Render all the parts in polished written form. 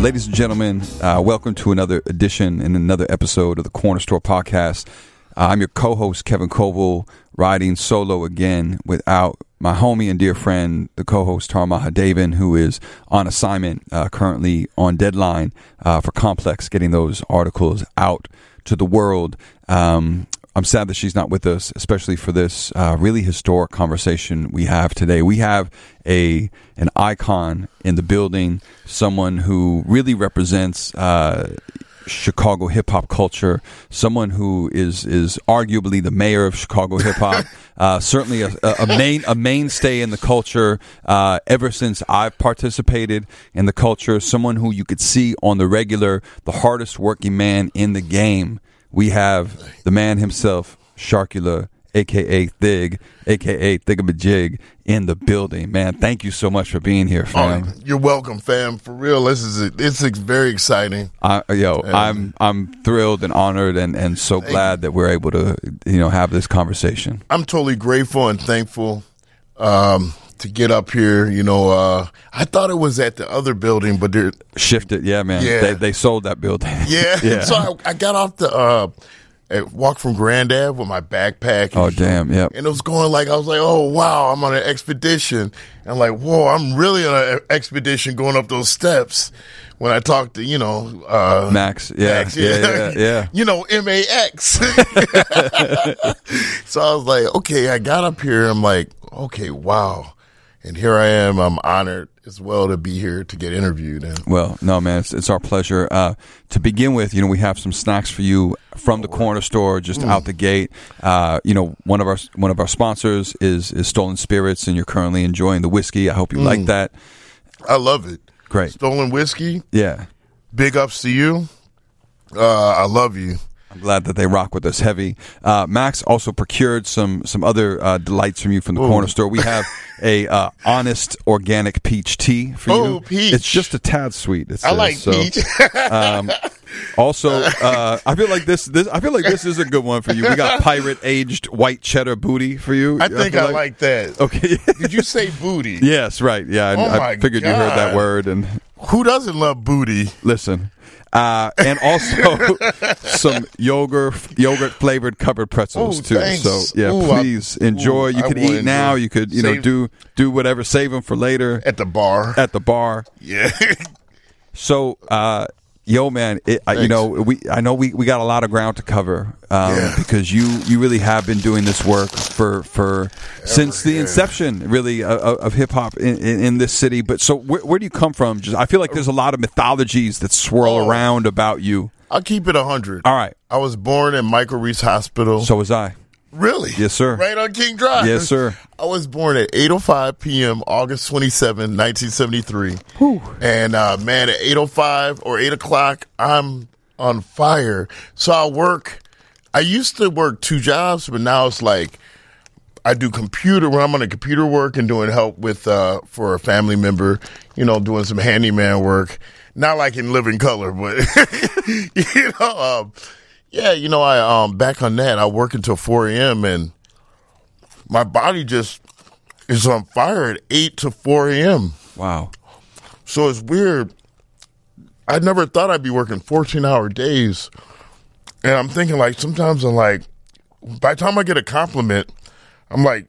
Ladies and gentlemen, welcome to another edition and another episode of the Corner Store Podcast. I'm your co-host, Kevin Coble, riding solo again without my homie and dear friend, the co-host, Tara Mahadevan, who is on assignment, currently on deadline for Complex, getting those articles out to the world. I'm sad that she's not with us, especially for this really historic conversation we have today. We have an icon in the building, someone who really represents Chicago hip hop culture, someone who is arguably the mayor of Chicago hip hop, certainly a mainstay in the culture ever since I've participated in the culture, someone who you could see on the regular, the hardest working man in the game. We have the man himself, Sharkula, a.k.a. Thig, a.k.a. Thigamajig, in the building. Man, thank you so much for being here, fam. You're welcome, fam. For real, it's very exciting. I'm thrilled and honored and so glad that we're able to, have this conversation. I'm totally grateful and thankful to get up here. I thought it was at the other building, but they're shifted. Yeah, man. Yeah. They sold that building. Yeah. Yeah. So I got off the walk from Grand Ave with my backpack. Oh, damn. Yep. And it was going like, I was like, oh, wow, I'm on an expedition. And I'm like, whoa, I'm really on an expedition going up those steps. When I talked to, Max. Yeah. Max, yeah. MAX. So I was like, okay, I got up here. I'm like, okay, wow. And here I am. I'm honored as well to be here to get interviewed. Well, no, man, it's our pleasure. To begin with, we have some snacks for you from the corner store, just out the gate. One of our sponsors is Stolen Spirits, and you're currently enjoying the whiskey. I hope you like that. I love it. Great. Stolen Whiskey. Yeah. Big ups to you. I love you. I'm glad that they rock with us heavy. Max also procured some other delights from you from the corner store. We have a honest organic peach tea for you. Oh, peach! It's just a tad sweet. I like peach. Also, I feel like this is a good one for you. We got pirate aged white cheddar booty for you. I think I like that. Okay. Did you say booty? Yes, right. Yeah, I figured you heard that word. And who doesn't love booty? Listen. And also some yogurt flavored covered pretzels too. Thanks. So please enjoy. You could eat now. You could do whatever. Save them for later at the bar. Yeah. So man, I know we got a lot of ground to cover because you really have been doing this work for since the inception really of hip hop in this city. But so where do you come from? I feel like there's a lot of mythologies that swirl around about you. I'll keep it 100. All right. I was born in Michael Reese Hospital. So was I. Really? Yes, sir. Right on King Drive. Yes, sir. I was born at 8:05 p.m. August 27, 1973. Whew. And man, at 8:05 or 8 o'clock, I'm on fire. So I used to work 2 jobs, but now it's like I do when I'm on a computer work and doing help with for a family member, doing some handyman work. Not like in Living Color, but I back on that. I work until 4 a.m. and my body just is on fire at 8 to 4 a.m. Wow. So it's weird. I never thought I'd be working 14-hour days. And I'm thinking, like, sometimes I'm like, by the time I get a compliment, I'm like,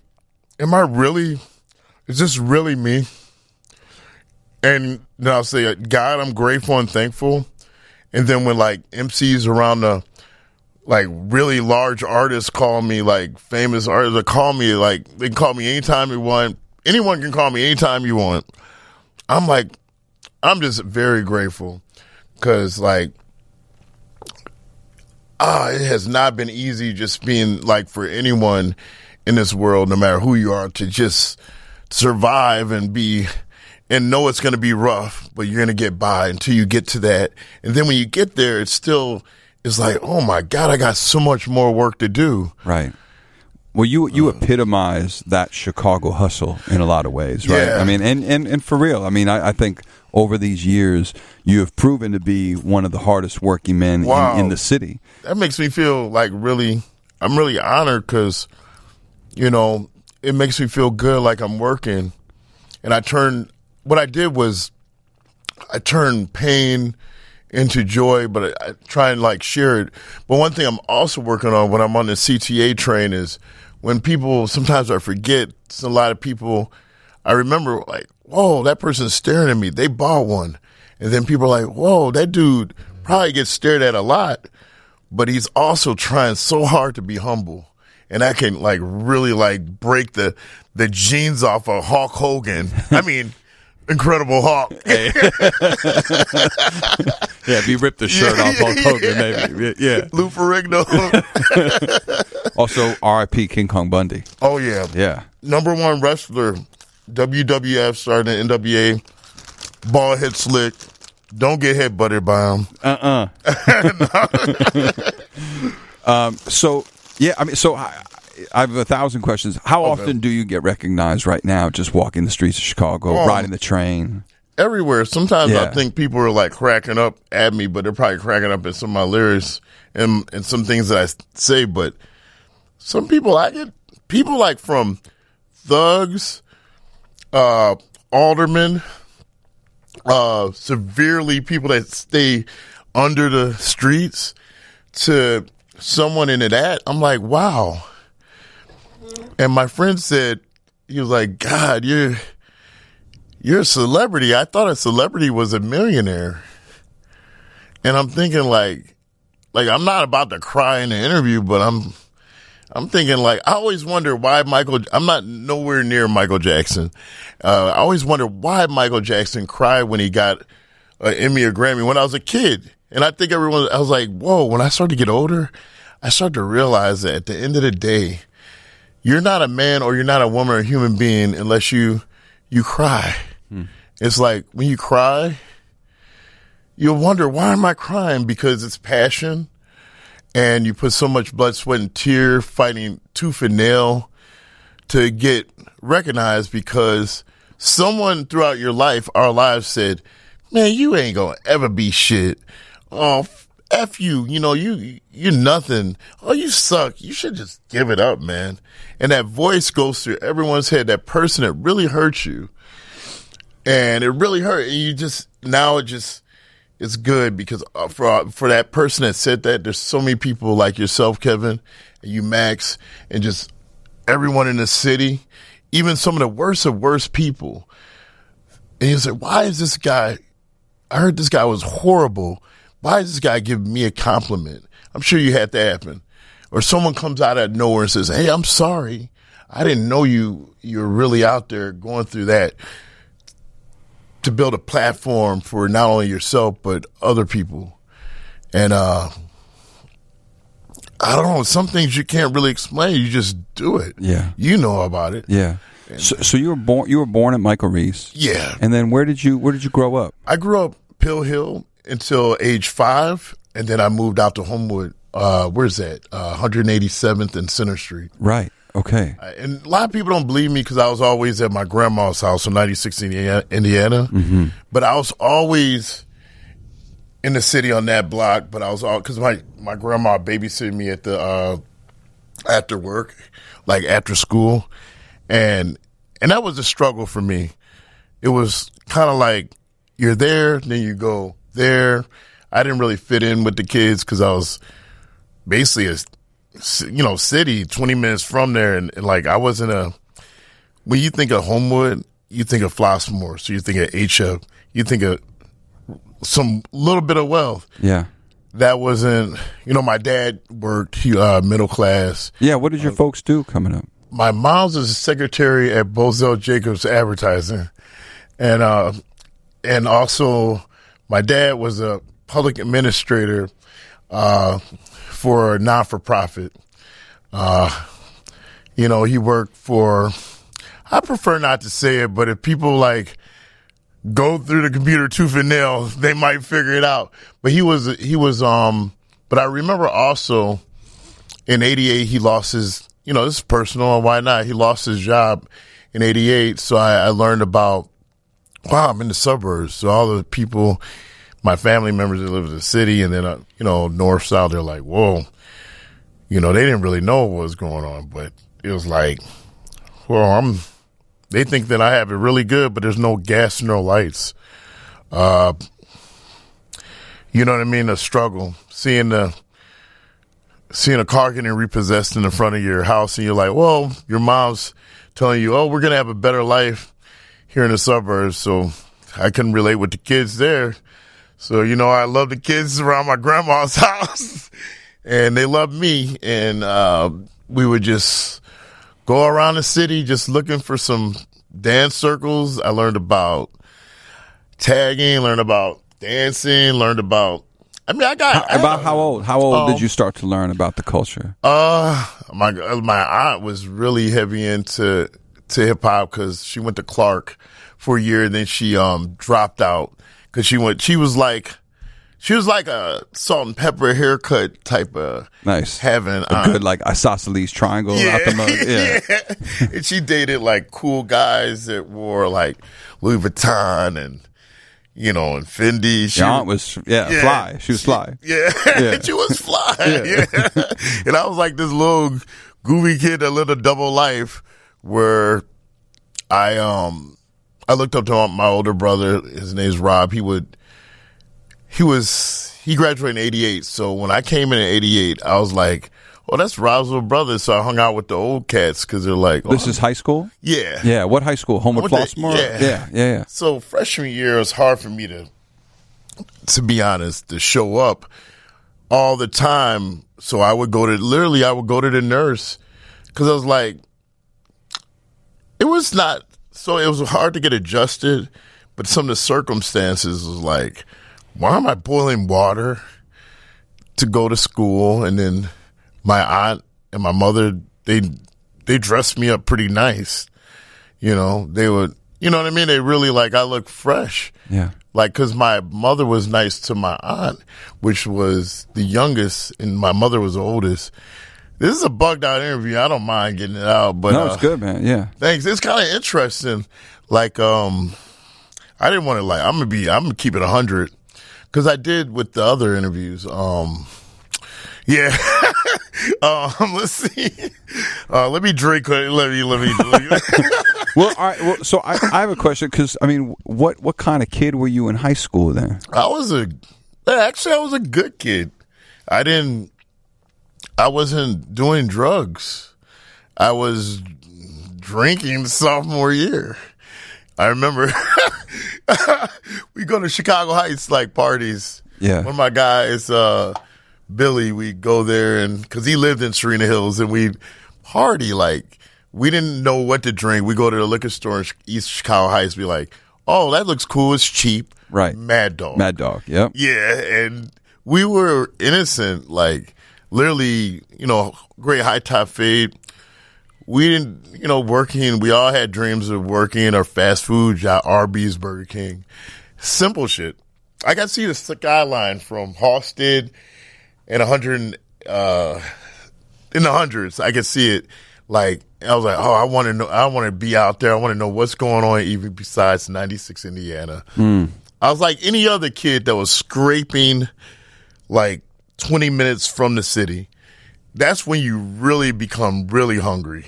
is this really me? And then I'll say, God, I'm grateful and thankful. And then when, like, MCs around the like really large artists call me, like famous artists, call me, like they can call me anytime you want. Anyone can call me anytime you want. I'm just very grateful because it has not been easy just being like for anyone in this world, no matter who you are, to just survive and know it's going to be rough, but you're going to get by until you get to that. And then when you get there, it's like, oh my God, I got so much more work to do. Right. Well, you epitomize that Chicago hustle in a lot of ways, right? Yeah. I mean, and for real, I mean, I think over these years, you have proven to be one of the hardest working men in the city. That makes me feel like I'm really honored because, it makes me feel good like I'm working. And what I did was I turn pain into joy, but I try and like share it. But one thing I'm also working on when I'm on the CTA train is when people, sometimes I forget, a lot of people, I remember like, whoa, that person's staring at me. They bought one. And then people are like, whoa, that dude probably gets stared at a lot, but he's also trying so hard to be humble. And that can like really like break the jeans off of Hulk Hogan. I mean, Incredible Hulk. Hey. Yeah, if you rip the shirt off Hulk Hogan, maybe. Yeah. Lou Ferrigno. Also, R.I.P. King Kong Bundy. Oh, yeah. Yeah. Number one wrestler, WWF, started in NWA, ball hit slick. Don't get hit butted by him. So, yeah, I mean, so I have 1,000 questions. How often do you get recognized right now just walking the streets of Chicago, riding the train? Everywhere. Sometimes I think people are like cracking up at me, but they're probably cracking up at some of my lyrics and some things that I say. But some people, I get people like from thugs, aldermen, severely people that stay under the streets, to someone into that. I'm like, wow. And my friend said, he was like, God, you're a celebrity. I thought a celebrity was a millionaire. And I'm thinking like I'm not about to cry in the interview, but I'm thinking like, I always wonder why I'm not nowhere near Michael Jackson. I always wonder why Michael Jackson cried when he got an Emmy or Grammy when I was a kid. And I think I was like, whoa, when I started to get older, I started to realize that at the end of the day, you're not a man or you're not a woman or a human being unless you cry. It's like when you cry, you'll wonder, why am I crying? Because it's passion, and you put so much blood, sweat, and tear fighting tooth and nail to get recognized because someone throughout your life, our lives, said, man, you ain't gonna ever be shit. Oh, F you, you're nothing. Oh, you suck. You should just give it up, man. And that voice goes through everyone's head, that person that really hurt you. And it really hurt. And it's good because for that person that said that, there's so many people like yourself, Kevin, and you, Max, and just everyone in the city, even some of the worst of worst people. And you say, why is this guy, I heard this guy was horrible. Why is this guy giving me a compliment? I'm sure you had that happen. Or someone comes out of nowhere and says, hey, I'm sorry. I didn't know you were really out there going through that. To build a platform for not only yourself, but other people. And I don't know, some things you can't really explain. You just do it. Yeah. You know about it. Yeah. So you were born at Michael Reese. Yeah. And then where did you grow up? I grew up Pill Hill until age 5, and then I moved out to Homewood. Where's that? 187th and Center Street. Right. Okay. And a lot of people don't believe me because I was always at my grandma's house in 96 Indiana. Mm-hmm. But I was always in the city on that block. But I was because my grandma babysitted me at the after work, like after school, and that was a struggle for me. It was kind of like you're there, then you go there. I didn't really fit in with the kids because I was basically city 20 minutes from there, and like I wasn't when you think of Homewood, you think of Flossmoor, so you think of HF, you think of some little bit of wealth. Yeah, that wasn't. My dad worked middle class. Yeah, what did your folks do coming up? My mom's was a secretary at Bozell Jacobs Advertising, and also my dad was a public administrator for a not-for-profit. He worked for, I prefer not to say it, but if people like go through the computer tooth and nail, they might figure it out. But but I remember also in 88, he lost his, this is personal, and why not? He lost his job in 88. So I learned about, wow, I'm in the suburbs. So all the people, my family members that live in the city, and then, north, south, they're like, whoa. They didn't really know what was going on, but it was like, well, they think that I have it really good, but there's no gas, no lights. You know what I mean? A struggle, seeing a car getting repossessed in the front of your house, and you're like, well, your mom's telling you, oh, we're gonna have a better life here in the suburbs. So I can relate with the kids there. So I love the kids around my grandma's house, and they love me. And we would just go around the city just looking for some dance circles. I learned about tagging, learned about dancing, learned about. I mean, How old did you start to learn about the culture? My aunt was really heavy into hip hop because she went to Clark for a year, and then she dropped out because she was like a salt and pepper haircut type of nice having a good like isosceles triangle out the mud. Yeah. And she dated like cool guys that wore like Louis Vuitton and and Fendi. Your aunt was fly. She was fly. Yeah. She was fly. Yeah. And I was like this little goofy kid that lived a double life where I looked up to my older brother. His name's Rob. He graduated in 88. So when I came in 88, I was like, oh, that's Rob's little brother. So I hung out with the old cats because they're like, this is high school? Yeah. Yeah. What high school? Homewood Flossmoor? Yeah. So freshman year, it was hard for me to be honest, to show up all the time. So I would go to the nurse because I was like, it was hard to get adjusted, but some of the circumstances was like, why am I boiling water to go to school? And then my aunt and my mother, they dressed me up pretty nice. They would, you know what I mean? They really I look fresh. Yeah. Cause my mother was nice to my aunt, which was the youngest, and my mother was the oldest. This is a bugged out interview. I don't mind getting it out, but no, it's good, man. Yeah. Thanks. It's kind of interesting. I didn't want to I'm gonna keep it 100. Cause I did with the other interviews. Yeah. Let's see. Let me drink. Let me. Well, all right. Well, so I have a question because I mean, what kind of kid were you in high school then? I was a good kid. I wasn't doing drugs. I was drinking sophomore year. I remember we go to Chicago Heights parties. Yeah. One of my guys, Billy, we go there and because he lived in Serena Hills, and we'd party we didn't know what to drink. We go to the liquor store in East Chicago Heights, be like, oh, that looks cool. It's cheap. Right. Mad Dog. Yep. Yeah. And we were innocent, literally, great high top fade. We didn't, working. We all had dreams of working or fast food, Arby's, Burger King. Simple shit. I got to see the skyline from Halsted and 100, in the hundreds. I could see it. I was like, oh, I want to know. I want to be out there. I want to know what's going on, even besides 96 Indiana. I was like any other kid that was scraping 20 minutes from the city. That's when you really become really hungry.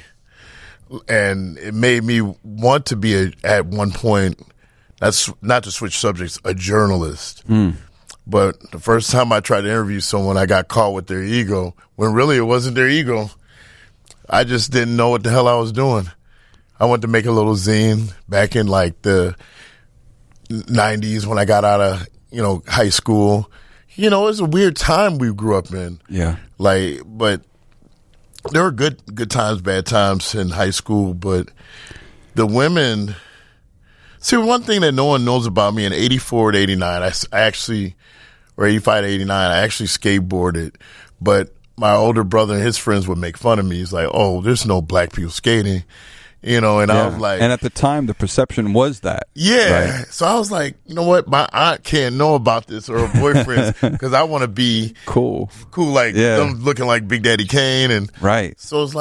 And it made me want to be at one point, that's not to switch subjects, a journalist. But the first time I tried to interview someone, I got caught with their ego, when really it wasn't their ego. I just didn't know what the hell I was doing. I went to make a little zine back in the 90s when I got out of, high school. It was a weird time we grew up in. Yeah. But there were good times, bad times in high school, but the women, see, one thing that no one knows about me in 84 to 89, I actually, or 85 to 89, I actually skateboarded, but my older brother and his friends would make fun of me. He's like, oh, there's no black people skating, and I was like. And at the time, the perception was that. Yeah. Right? So I was like, you know what? My aunt can't know about this, or her boyfriends, because I want to be cool, them looking like Big Daddy Kane. And right. So it's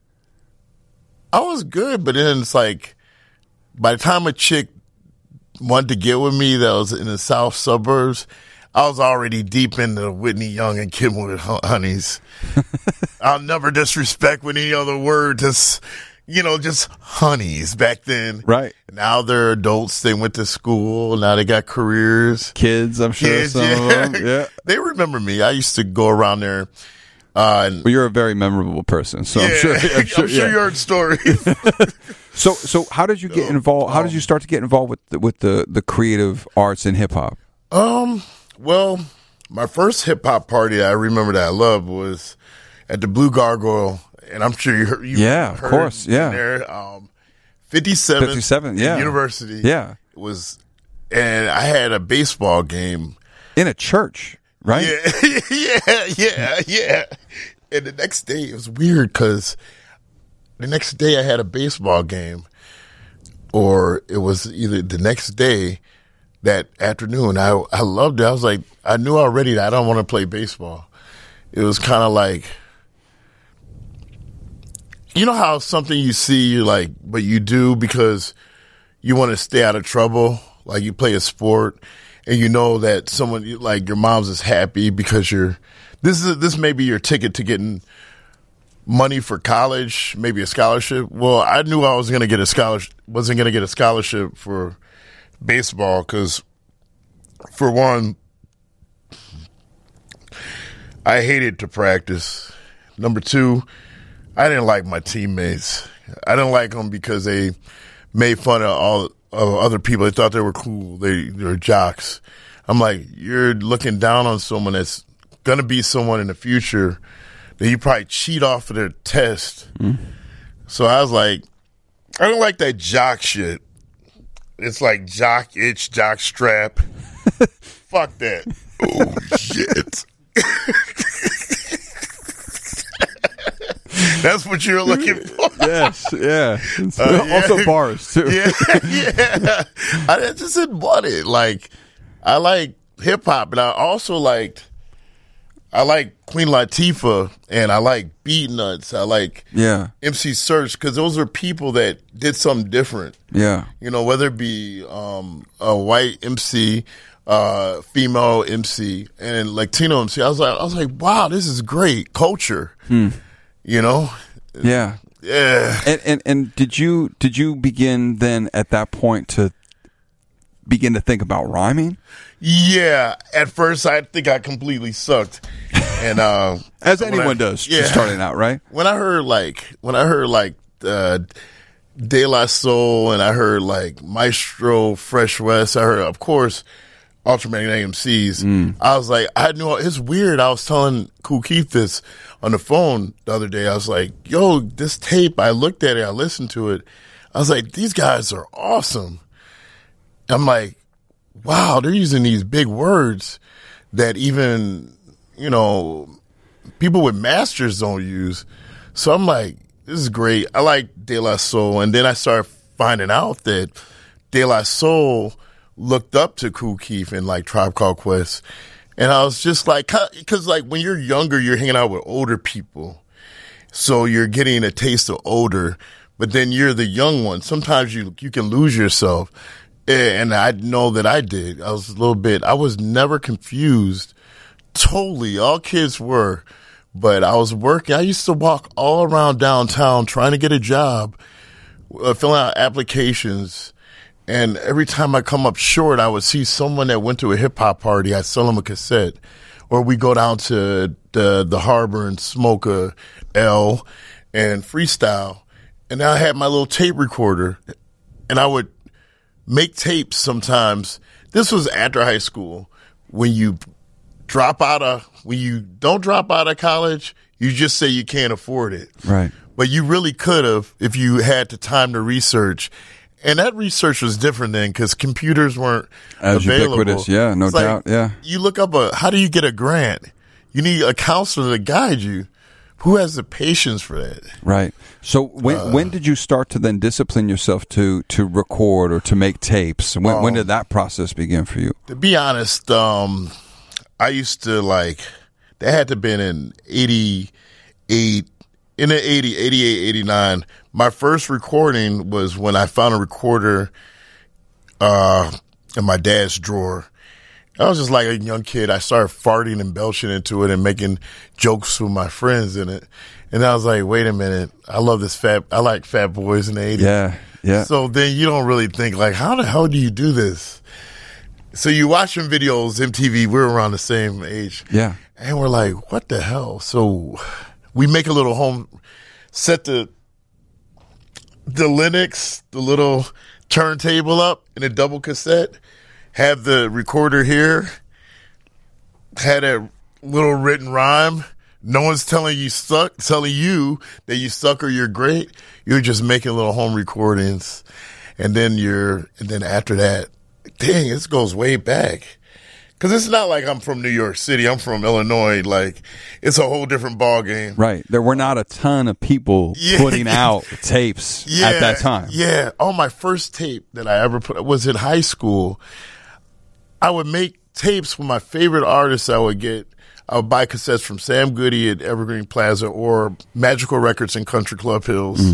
I was good, but then it's by the time a chick wanted to get with me that was in the south suburbs, I was already deep into Whitney Young and Kenwood Honeys. I'll never disrespect with any other word. Just just honeys back then. Right. Now they're adults. They went to school. Now they got careers. Kids, I'm sure. Kids, some of them. Yeah. They remember me. I used to go around there. Well, you're a very memorable person, so I'm sure you heard stories. So how did you get involved? How did you start to get involved with the creative arts and hip hop? Well, my first hip hop party I remember that I loved was at the Blue Gargoyle, and I'm sure you heard. Of course, yeah. There, 57, yeah. University, yeah. It was, and I had a baseball game in a church, right? Yeah. And the next day it was weird because the next day I had a baseball game, or it was either the next day. That afternoon, I loved it. I was like, I knew already that I don't want to play baseball. It was kind of like, you know how something you see, you're like, but you do because you want to stay out of trouble. Like you play a sport and you know that someone, like your mom's is happy because this may be your ticket to getting money for college, maybe a scholarship. Well, I knew I was going to get a scholarship, wasn't going to get a scholarship for baseball because, for one, I hated to practice. Number two, I didn't like my teammates. I didn't like them because they made fun of all of other people. They thought they were cool. They were jocks. I'm like, you're looking down on someone that's going to be someone in the future that you probably cheat off of their test. Mm. So I was like, I don't like that jock shit. It's like jock itch, jock strap. Fuck that. Oh, shit. That's what you're looking for. Yes, yeah. Also bars, too. Yeah. I just didn't want it. Like, I like hip-hop, and I also like Queen Latifah, and I like Beat Nuts. I like MC Search, because those are people that did something different. Yeah. You know, whether it be a white MC, female MC, and Latino MC. I was like, wow, this is great culture. You know? Yeah. Yeah. And did you begin then at that point to begin to think about rhyming? Yeah. At first, I think I completely sucked. And as anyone does, just starting out, right? When I heard De La Soul, and I heard like Maestro, Fresh West, I heard, of course, Ultramagnetic MCs. I was like, I knew it's weird. I was telling Kool Keith this on the phone the other day. I was like, yo, this tape, I looked at it, I listened to it. I was like, these guys are awesome. I'm like, wow, they're using these big words that even, you know, people with masters don't use. So I'm like, this is great. I like De La Soul. And then I started finding out that De La Soul looked up to Kool Keith and like Tribe Called Quest. And I was just like, because like when you're younger, you're hanging out with older people. So you're getting a taste of older, but then you're the young one. Sometimes you can lose yourself. And I know that I did. I was never confused. Totally. All kids were. But I was working. I used to walk all around downtown trying to get a job, filling out applications. And every time I come up short, I would see someone that went to a hip hop party. I'd sell them a cassette. Or we go down to the harbor and smoke a L and freestyle. And I had my little tape recorder. And I would make tapes sometimes. This was after high school. When you don't drop out of college, you just say you can't afford it. Right. But you really could have if you had the time to research. And that research was different then because computers weren't as available. Ubiquitous. Yeah, no doubt. Yeah. You look up how do you get a grant? You need a counselor to guide you. Who has the patience for that? Right. So when did you start to then discipline yourself to record or to make tapes? When did that process begin for you? To be honest, I used to that had to have been in 88, in the 88, 89. My first recording was when I found a recorder in my dad's drawer. I was just like a young kid. I started farting and belching into it and making jokes with my friends in it. And I was like, wait a minute, I like Fat Boys in the 80s. Yeah, yeah. So then you don't really think, like, how the hell do you do this? So you watching videos, MTV, we're around the same age. Yeah. And we're like, what the hell? So we make a little home, set the Linux, the little turntable up in a double cassette, have the recorder here, had a little written rhyme. No one's telling you that you suck or you're great. You're just making little home recordings. And then after that, dang, this goes way back. Because it's not like I'm from New York City. I'm from Illinois. Like, it's a whole different ball game. Right. There were not a ton of people putting out tapes at that time. Yeah. Oh, my first tape that I ever put was in high school. I would make tapes with my favorite artists. I would buy cassettes from Sam Goody at Evergreen Plaza or Magical Records in Country Club Hills.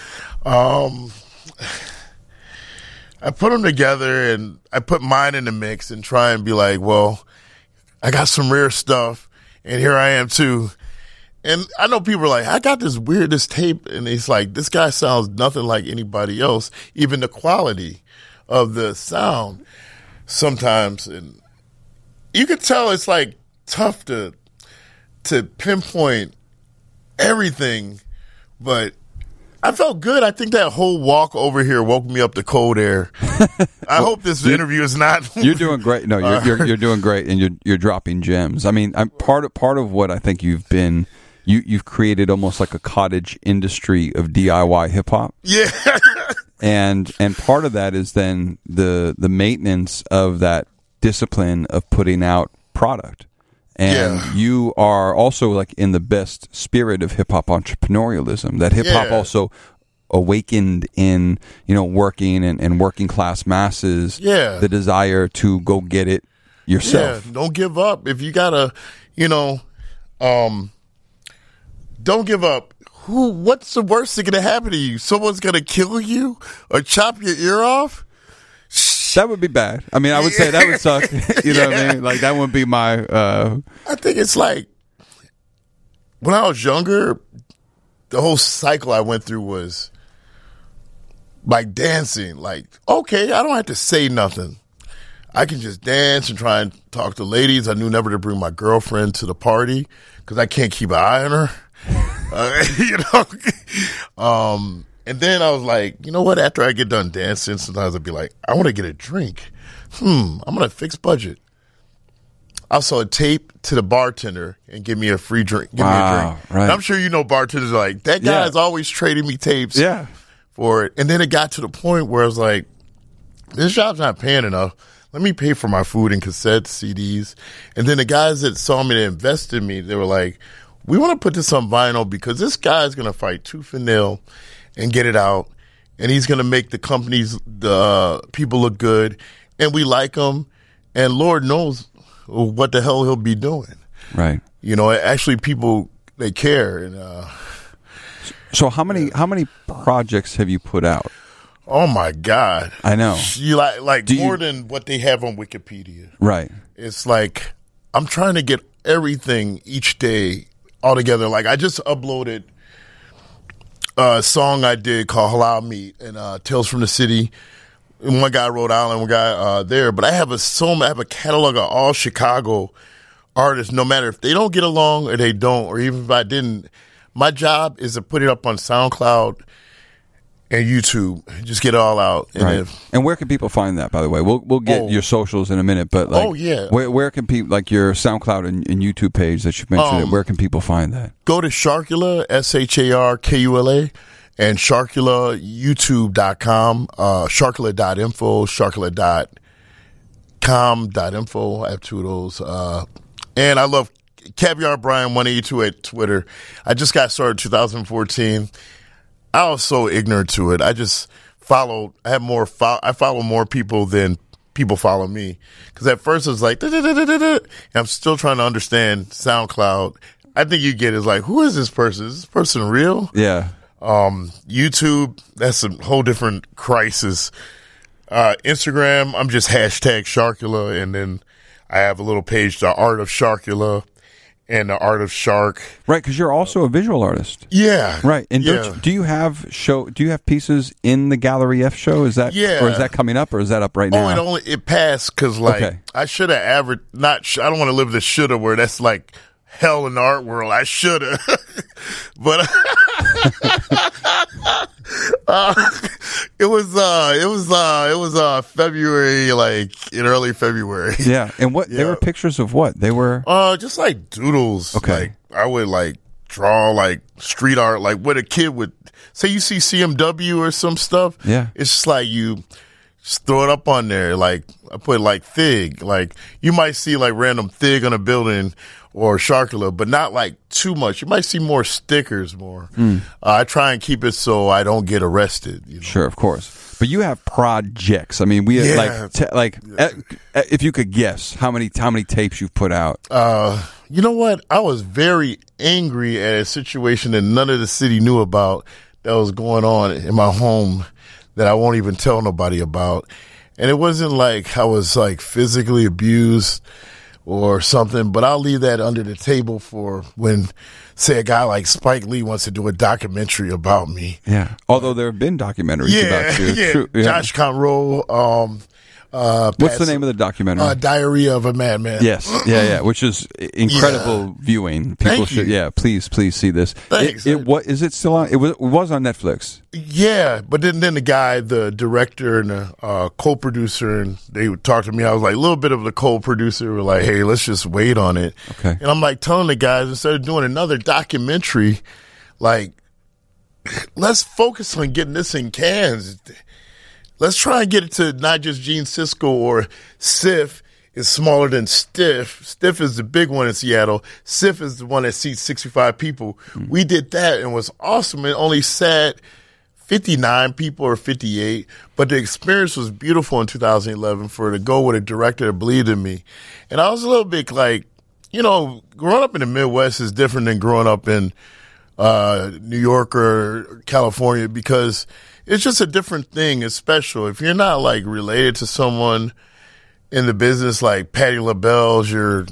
I put them together and I put mine in the mix and try and be like, well, I got some rare stuff and here I am too. And I know people are like, I got this weirdest tape, and it's like, this guy sounds nothing like anybody else, even the quality of the sound sometimes. And you could tell it's like tough to pinpoint everything, but I felt good. I think that whole walk over here woke me up to cold air. I hope this interview is not. You're doing great. No, you're doing great, and you're dropping gems. I mean, part of what I think you've created almost like a cottage industry of DIY hip hop. Yeah. And part of that is then the maintenance of that discipline of putting out product. And you are also like in the best spirit of hip hop entrepreneurialism. That hip hop also awakened in, working and working class masses. Yeah. The desire to go get it yourself. Yeah. Don't give up. If you gotta, don't give up. What's the worst that gonna happen to you? Someone's gonna kill you or chop your ear off? That would be bad. I mean, I would say that would suck. You know what I mean? Like, that wouldn't be my... I think it's like, when I was younger, the whole cycle I went through was like dancing. Like, okay, I don't have to say nothing. I can just dance and try and talk to ladies. I knew never to bring my girlfriend to the party because I can't keep an eye on her. And then I was like, you know what? After I get done dancing, sometimes I'd be like, I want to get a drink. I'm going to fix budget. I'll sell a tape to the bartender and give me a free drink. Give me a drink. Right. And I'm sure bartenders are like, that guy is always trading me tapes for it. And then it got to the point where I was like, this job's not paying enough. Let me pay for my food and cassettes, CDs. And then the guys that saw me, that invested in me, they were like, we want to put this on vinyl because this guy's going to fight tooth and nail and get it out, and he's going to make the people look good, and we like him, and Lord knows what the hell he'll be doing. Right. Actually, people, they care. And so how many projects have you put out? Oh my God! I know. You like more than what they have on Wikipedia. Right. It's like I'm trying to get everything each day all together. Like I just uploaded a song I did called Halal Meat and Tales from the City. And one guy Rhode Island, one guy there. But I have a catalog of all Chicago artists, no matter if they don't get along or they don't, or even if I didn't. My job is to put it up on SoundCloud and YouTube. Just get it all out. And and where can people find that, by the way? We'll get your socials in a minute, but where can people, like your SoundCloud and YouTube page that you mentioned, where can people find that? Go to Sharkula, SHARKULA, and SharkulaYouTube.com, Sharkula.info, Sharkula.com.info. I have two of those. And I love Caviar Brian 182 at Twitter. I just got started in 2014. I was so ignorant to it. I just followed. I follow more people than people follow me. Because at first it was like, and I'm still trying to understand SoundCloud. I think you get is like, who is this person? Is this person real? Yeah. YouTube, that's a whole different crisis. Instagram, I'm just hashtag Sharkula, and then I have a little page, The Art of Sharkula. and the art of Shark. Right, because you're also a visual artist. Yeah. Right. And yeah. do you have pieces in the Gallery F show? Is that or is that coming up, or is that up right now? Oh, it passed because I should have averaged. I don't want to live the shoulda where that's like hell in the art world. I shoulda, but it was February, like in early February. Yeah. And what they were pictures of what? They were just like doodles. Okay. Like, I would like draw like street art, like what a kid would say. You see CMW or some stuff. Yeah. It's just like you just throw it up on there. Like I put like Thig. Like you might see like random Thig on a building or Sharkula, but not like too much. You might see more stickers more. I try and keep it so I don't get arrested. You know? Sure, of course. But you have projects. I mean, we if you could guess how many tapes you've put out. You know what? I was very angry at a situation that none of the city knew about that was going on in my home that I won't even tell nobody about. And it wasn't like I was like physically abused or something, but I'll leave that under the table for when, say, a guy like Spike Lee wants to do a documentary about me. Yeah. Although there have been documentaries about you. Yeah. True. Yeah. Josh Conroe, what's the name of the documentary? Diarrhea of a Madman. Yes, yeah, which is incredible viewing. People should, please see this. Thanks. Is it still on? It was on Netflix. Yeah, but then the guy, the director and the co-producer, and they would talk to me. I was like a little bit of the co-producer. We're like, hey, let's just wait on it. Okay. And I'm like telling the guys, instead of doing another documentary, like, let's focus on getting this in cans. Let's try and get it to not just Gene Siskel or SIF is smaller than Stiff. Stiff is the big one in Seattle. SIF is the one that seats 65 people. We did that and it was awesome. It only sat 59 people or 58, but the experience was beautiful in 2011 to go with a director that believed in me. And I was a little bit like, growing up in the Midwest is different than growing up in New York or California because it's just a different thing. It's special. If you're not like related to someone in the business, like Patti LaBelle's your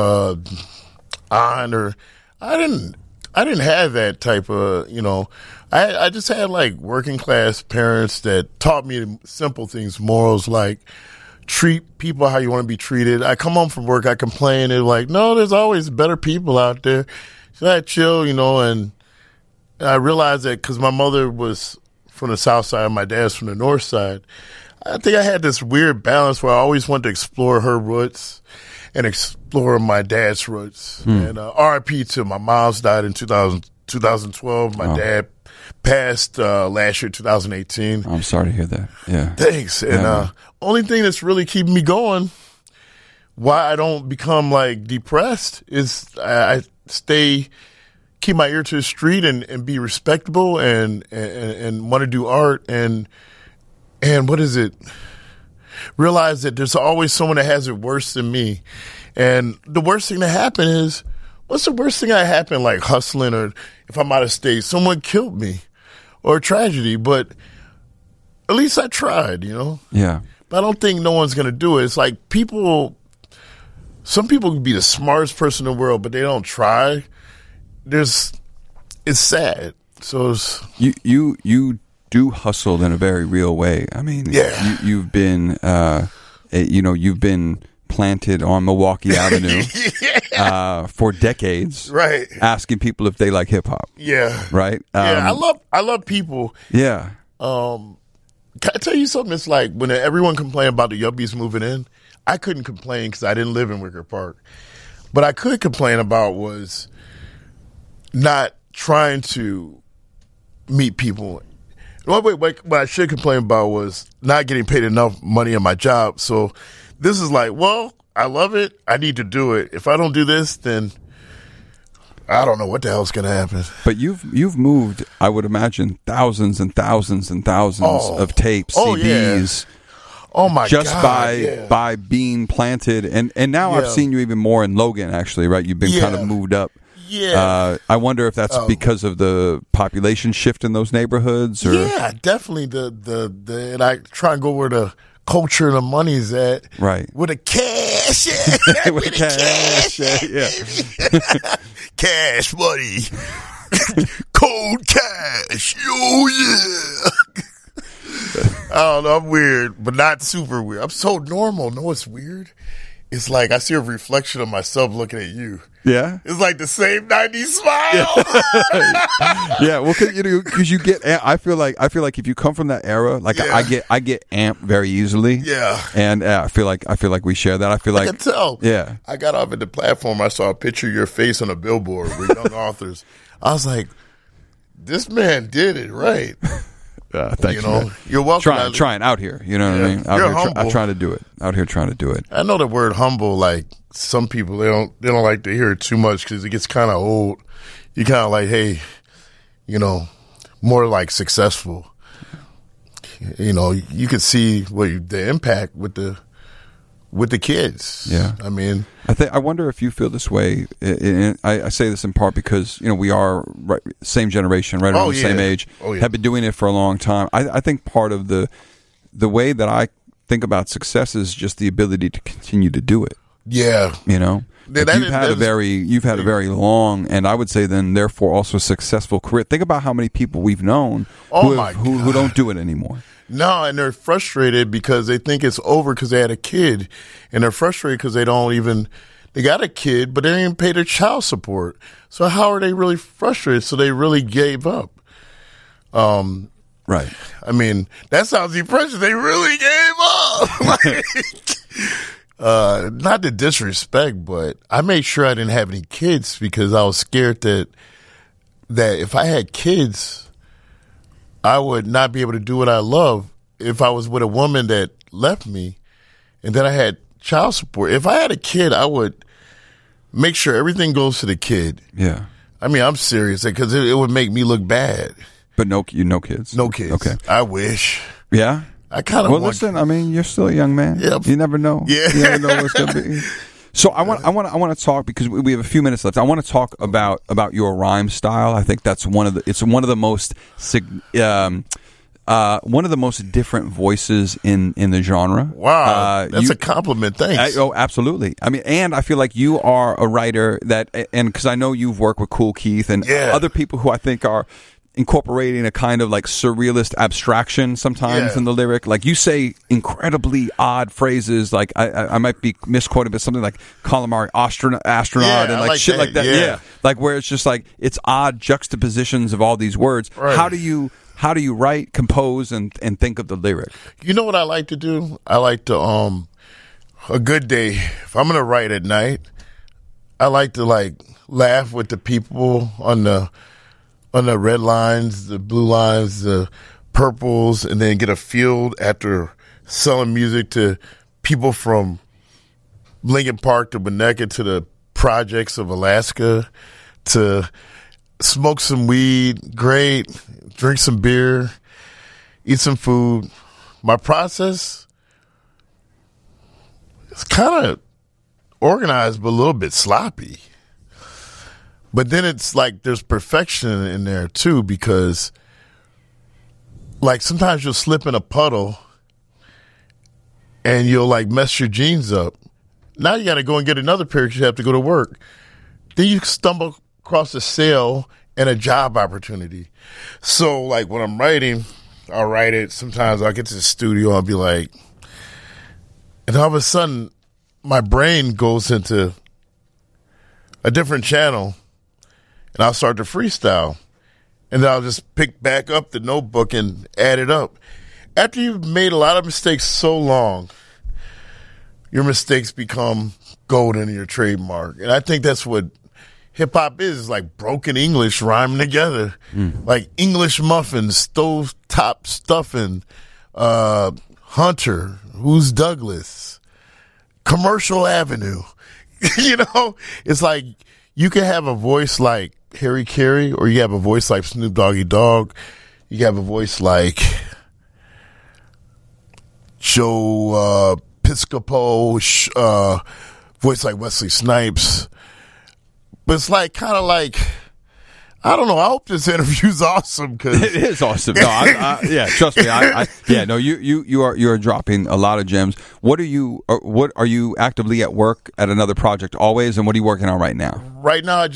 aunt, or I didn't have that type of, I just had like working class parents that taught me simple things, morals, like treat people how you want to be treated. I come home from work, I complain, they're like, no, there's always better people out there. So I chill, and I realized that because my mother was from the south side, my dad's from the north side. I think I had this weird balance where I always wanted to explore her roots and explore my dad's roots. And RIP to my mom's died in 2012. My dad passed last year, 2018. I'm sorry to hear that. Yeah. Thanks. And only thing that's really keeping me going, why I don't become like depressed, is I keep my ear to the street and be respectable and want to do art and what is it? Realize that there's always someone that has it worse than me. And the worst thing that happened is, what's the worst thing that happened? Like hustling, or if I'm out of state, someone killed me, or a tragedy. But at least I tried, Yeah. But I don't think no one's going to do it. It's like some people can be the smartest person in the world, but they don't try. It's sad. So you do hustle in a very real way. I mean, you've been you've been planted on Milwaukee Avenue for decades, right? Asking people if they like hip hop, right. I love people. Yeah. Can I tell you something? It's like when everyone complained about the Yuppies moving in, I couldn't complain because I didn't live in Wicker Park. But I could complain about was not trying to meet people. What I should complain about was not getting paid enough money on my job. So this is like, well, I love it. I need to do it. If I don't do this, then I don't know what the hell's going to happen. But you've moved, I would imagine, thousands and thousands and thousands of tapes, CDs. Yeah. Oh my just God! by being planted, and now I've seen you even more in Logan. Actually, right? You've been kind of moved up. Yeah. I wonder if that's because of the population shift in those neighborhoods. Or? Yeah, definitely. And I try and go where the culture and the money's at. Right. With a cash. cash, yeah. With cash, yeah. Cash money. Cold cash. Oh, yeah. I don't know. I'm weird, but not super weird. I'm so normal. No, it's weird. It's like I see a reflection of myself looking at you. Yeah, it's like the same 90s smile. Yeah, well, because you get. I feel like if you come from that era, like I get amped very easily. Yeah, and I feel like we share that. I feel like I can tell. Yeah, I got off at the platform. I saw a picture of your face on a billboard with young authors. I was like, this man did it right. Thank you. You're welcome. Trying out here. You know what I mean? Out you're here, humble. I'm trying to do it. Out here trying to do it. I know the word humble. Like some people, they don't like to hear it too much because it gets kind of old. You kind of like, hey, more like successful. You can see the impact with the kids. Yeah, I mean, I wonder if you feel this way. I say this in part because we are same generation, right around the same age. Oh, yeah. Have been doing it for a long time. I think part of the way that I think about success is just the ability to continue to do it. Yeah, you've had a very long, and I would say then therefore also successful career. Think about how many people we've known who don't do it anymore. No, and they're frustrated because they think it's over because they had a kid, and they're frustrated because they got a kid, but they didn't even pay their child support. So how are they really frustrated? So they really gave up. Right. I mean, that sounds depressing. They really gave up. Not to disrespect, but I made sure I didn't have any kids because I was scared that if I had kids, I would not be able to do what I love if I was with a woman that left me and then I had child support. If I had a kid, I would make sure everything goes to the kid. Yeah. I mean, I'm serious because it would make me look bad. But no kids? No kids. Okay. I wish. Yeah? I kind of Well, listen, I mean, you're still a young man. Yeah. You never know. Yeah. You never know what's going to be. So I want to talk because we have a few minutes left. I want to talk about your rhyme style. I think that's one of the most different voices in the genre. Wow, that's a compliment. Thanks. Absolutely. I mean, and I feel like you are a writer and because I know you've worked with Kool Keith and other people who I think are incorporating a kind of like surrealist abstraction sometimes in the lyric. Like you say incredibly odd phrases. Like I might be misquoted, but something like calamari astronaut and like shit like that. Yeah. Like where it's just like it's odd juxtapositions of all these words. Right. How do you write, compose, and think of the lyric? You know what I like to do? I like to a good day. If I'm gonna write at night, I like to like laugh with the people on the red lines, the blue lines, the purples, and then get a field after selling music to people from Lincoln Park to Winnetka to the projects of Alaska to smoke some weed, great, drink some beer, eat some food. My process is kind of organized but a little bit sloppy. But then it's like there's perfection in there too because like sometimes you'll slip in a puddle and you'll like mess your jeans up. Now you got to go and get another pair because you have to go to work. Then you stumble across a sale and a job opportunity. So like when I'm writing, I'll write it. Sometimes I'll get to the studio, I'll be like, and all of a sudden my brain goes into a different channel. And I'll start to freestyle. And then I'll just pick back up the notebook and add it up. After you've made a lot of mistakes so long, your mistakes become golden in your trademark. And I think that's what hip-hop is like broken English rhyming together. Like English muffins, stove top stuffing, Hunter, Who's Douglas, Commercial Avenue. It's like you can have a voice like Harry Carey, or you have a voice like Snoop Doggy Dogg. You have a voice like Joe Piscopo, voice like Wesley Snipes. But it's like kind of like, I don't know. I hope this interview's awesome because it is awesome. No, yeah, trust me. No, you're dropping a lot of gems. What are you actively at work at another project always, and what are you working on right now? Right now,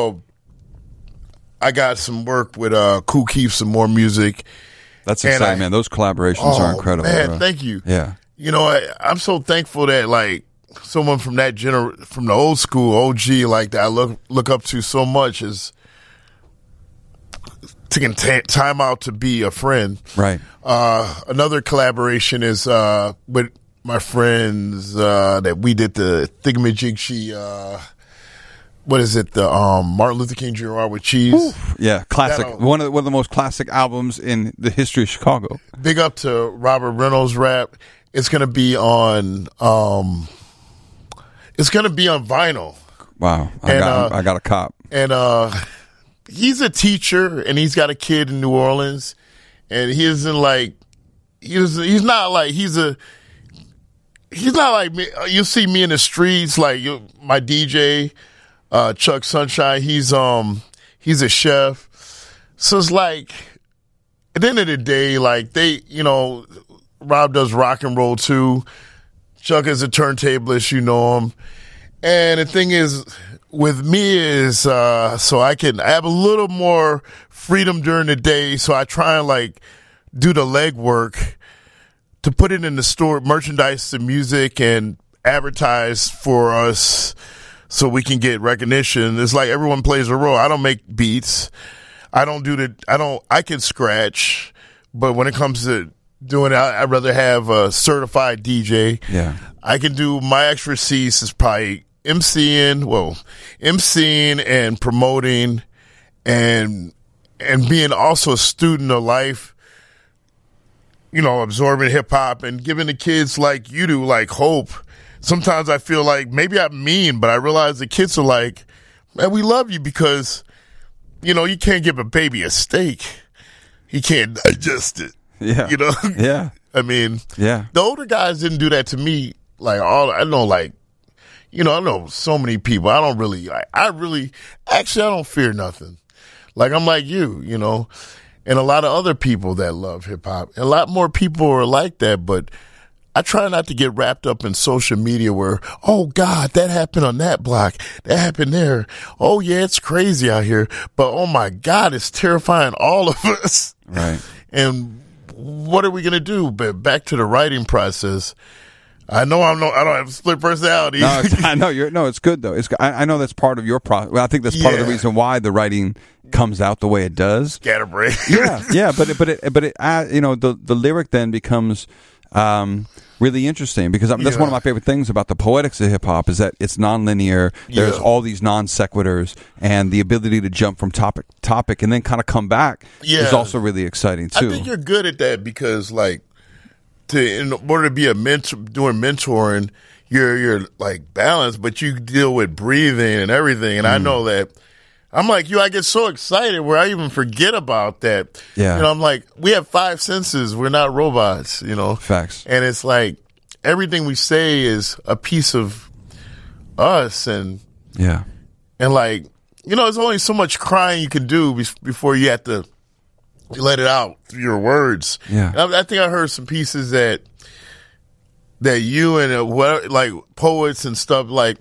I got some work with Kool Keith, some more music. That's exciting, man. Those collaborations are incredible. Man, bro. thank you. Yeah, you know, I'm so thankful that like someone from that from the old school OG like that I look up to so much is taking time out to be a friend. Right. Another collaboration is with my friends that we did the Thingamajiggy. What is it? The Martin Luther King Jr. with Cheese. Oof. Yeah, classic. One of the most classic albums in the history of Chicago. Big up to Robert Reynolds rap. It's gonna be on. It's gonna be on vinyl. Wow, I got a cop. And he's a teacher, and he's got a kid in New Orleans, and he's not like me. You see me in the streets, like my DJ, Chuck Sunshine. He's a chef, so it's like at the end of the day, like Rob does rock and roll too. Chuck is a turntablist, you know him, and the thing is. With me is so I have a little more freedom during the day, so I try and like do the legwork to put it in the store, merchandise the music and advertise for us so we can get recognition. It's like everyone plays a role. I don't make beats. I can scratch, but when it comes to doing it, I'd rather have a certified DJ. Yeah. I can do my expertise is probably emceeing and promoting and being also a student of life, absorbing hip hop and giving the kids like you do, like hope. Sometimes I feel like maybe I'm mean, but I realize the kids are like, man, we love you because, you can't give a baby a steak. He can't digest it. Yeah. Yeah. I mean, yeah. The older guys didn't do that to me. Like I know so many people. I don't fear nothing. Like I'm like you, and a lot of other people that love hip hop. A lot more people are like that, but I try not to get wrapped up in social media where, oh God, that happened on that block. That happened there. Oh yeah, it's crazy out here. But oh my God, it's terrifying all of us. Right. And what are we going to do? But back to the writing process. I don't have a split personality. No, I know it's good though. I know that's part of your process. Well, I think that's part of the reason why the writing comes out the way it does. Scatterbrain. yeah. But the lyric then becomes really interesting because that's one of my favorite things about the poetics of hip hop is that it's nonlinear. There's all these non sequiturs, and the ability to jump from topic to topic and then kind of come back is also really exciting too. I think you're good at that because in order to be a mentor, doing mentoring, you're like balanced, but you deal with breathing and everything. And I know that I'm like you. I get so excited where I even forget about that. Yeah. I'm like, we have 5 senses. We're not robots. Facts. And it's like everything we say is a piece of us. And like there's only so much crying you can do before you have to. You let it out through your words. Yeah, I think I heard some pieces that you and like poets and stuff like.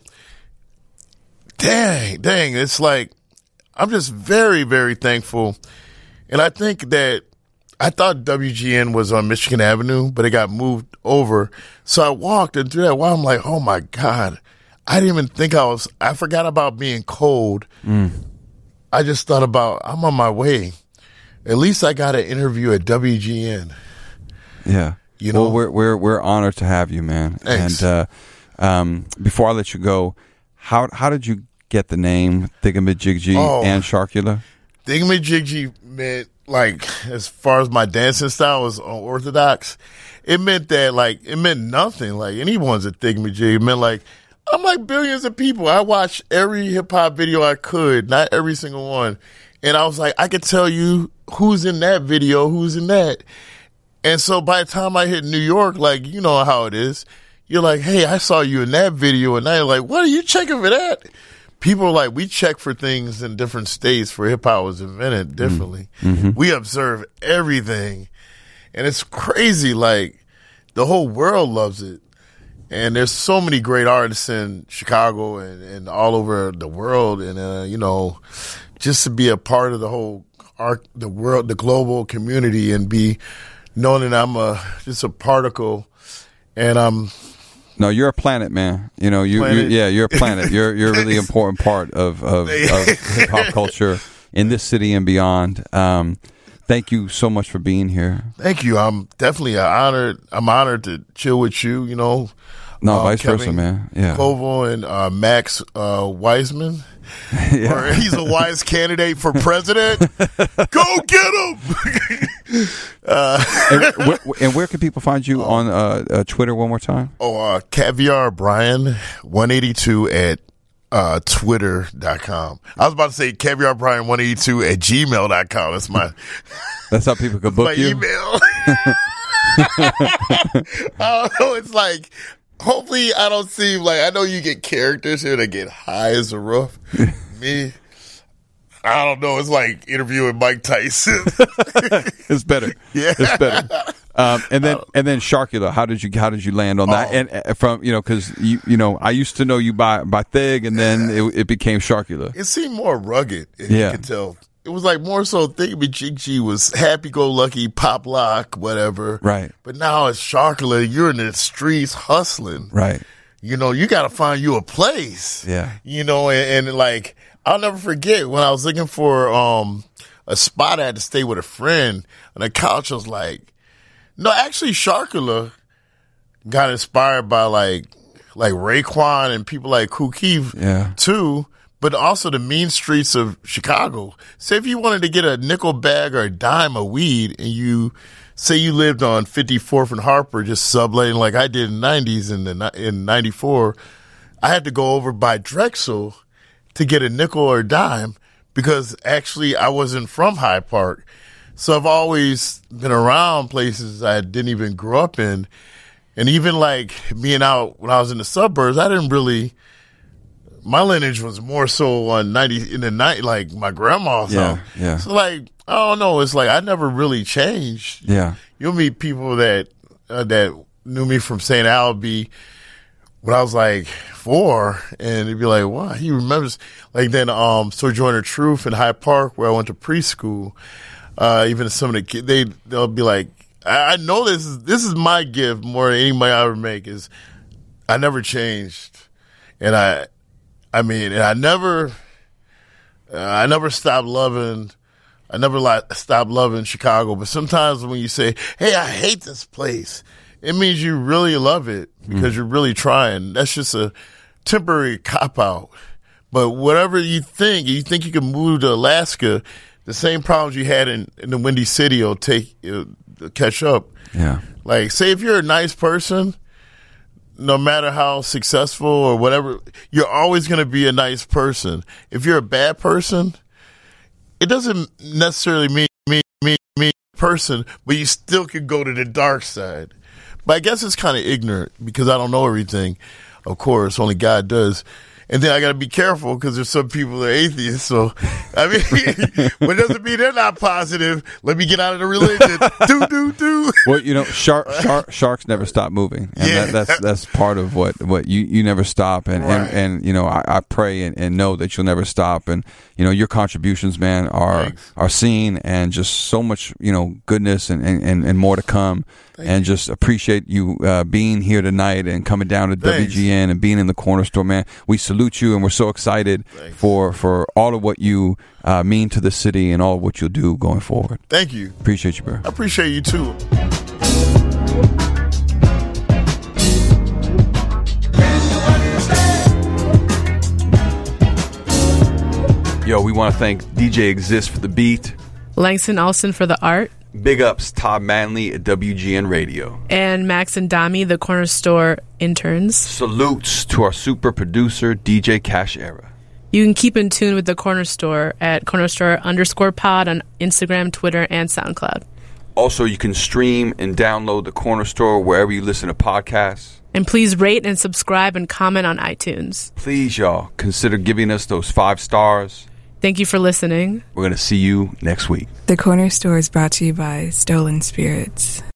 Dang! It's like I'm just very, very thankful, and I think that I thought WGN was on Michigan Avenue, but it got moved over. So I walked and through that while I'm like, oh my God, I didn't even think I forgot about being cold. I just thought about I'm on my way. At least I got an interview at WGN. Yeah. Well, we're honored to have you, man. Thanks. And before I let you go, how did you get the name Thingamajiggy and Sharkula? Thingamajiggy meant like as far as my dancing style was unorthodox. It meant that it meant nothing. Like anyone's a thingamajig. It meant like I'm like billions of people. I watched every hip hop video I could, not every single one. And I was like, I could tell you who's in that video, who's in that. And so by the time I hit New York, like, you know how it is. You're like, hey, I saw you in that video. And now you're like, what are you checking for that? people like, we check for things in different states for hip hop was invented differently. We observe everything, and it's crazy. Like, the whole world loves it. And there's so many great artists in Chicago and all over the world. And, you know, just to be a part of the whole the global community and be knowing that I'm just a particle and No, you're a planet, man. You know, you're a planet. You're a really important part of hip hop culture in this city and beyond. Thank you so much for being here. Thank you. I'm definitely honored. I'm honored to chill with you. You know, vice Kevin versa, man. Yeah, Koval and Max Wiseman. Yeah. He's a wise candidate for president. Go get him! And where can people find you on Twitter one more time? Caviar Brian 182 at Twitter.com. I was about to say Caviar Brian 182 at gmail.com. That's how people can book my you. Email. I don't know. It's like, hopefully I don't seem like, I know you get characters here that get high as a roof. Me, I don't know. It's like interviewing Mike Tyson. It's better. Yeah, it's better. And then Sharkula. How did you land on that? And from because you know I used to know you by Thig, and then it became Sharkula. It seemed more rugged. You could tell. It was like more so Thig Big G was happy-go-lucky, pop lock, whatever. Right. But now it's Sharkula. You're in the streets hustling. Right. You know, you got to find you a place. Yeah. You know, and like, I'll never forget when I was looking for a spot I had to stay with a friend on the couch. I was like, no, actually, Sharkula got inspired by like Raekwon and people like Kool Keith too. But also the mean streets of Chicago. Say if you wanted to get a nickel bag or a dime of weed and you say you lived on 54th and Harper just subletting like I did in the 90s in 94, I had to go over by Drexel to get a nickel or a dime because actually I wasn't from Hyde Park. So I've always been around places I didn't even grow up in. And even like being out when I was in the suburbs, I didn't really... My lineage was more so on like my grandma's house. Yeah. So like, I don't know. It's like I never really changed. Yeah. You'll meet people that knew me from St. Albee when I was like 4, and they'd be like, "Wow, he remembers." Like then, Sojourner Truth in Hyde Park, where I went to preschool. Even some of the kids, they'll be like, "I know this is my gift more than anybody I ever make is I never changed, and I never stopped loving. I never stopped loving Chicago. But sometimes when you say, "Hey, I hate this place," it means you really love it because you're really trying. That's just a temporary cop out. But whatever you think you can move to Alaska, the same problems you had in the Windy City will catch up. Yeah. Like, say if you're a nice person, no matter how successful or whatever, you're always going to be a nice person. If you're a bad person, it doesn't necessarily mean person, but you still could go to the dark side. But I guess it's kind of ignorant because I don't know everything. Of course, only God does. And then I got to be careful because there's some people that are atheists. So, I mean, but it doesn't mean they're not positive. Let me get out of the religion. Do. Well, sharks never stop moving. And that's part of what you never stop. And I pray and know that you'll never stop. And, your contributions, man, are seen and just so much, goodness and more to come. And just appreciate you being here tonight and coming down to WGN and being in the Corner Store, man. We salute you, and we're so excited for all of what you mean to the city and all of what you'll do going forward. Thank you. Appreciate you, bro. I appreciate you, too. Yo, we want to thank DJ Exist for the beat. Langston Olsen for the art. Big ups, Todd Manley at WGN Radio. And Max and Dami, the Corner Store interns. Salutes to our super producer, DJ Cash Era. You can keep in tune with the Corner Store at cornerstore_pod on Instagram, Twitter, and SoundCloud. Also, you can stream and download the Corner Store wherever you listen to podcasts. And please rate and subscribe and comment on iTunes. Please, y'all, consider giving us those 5 stars. Thank you for listening. We're going to see you next week. The Corner Store is brought to you by Stolen Spirits.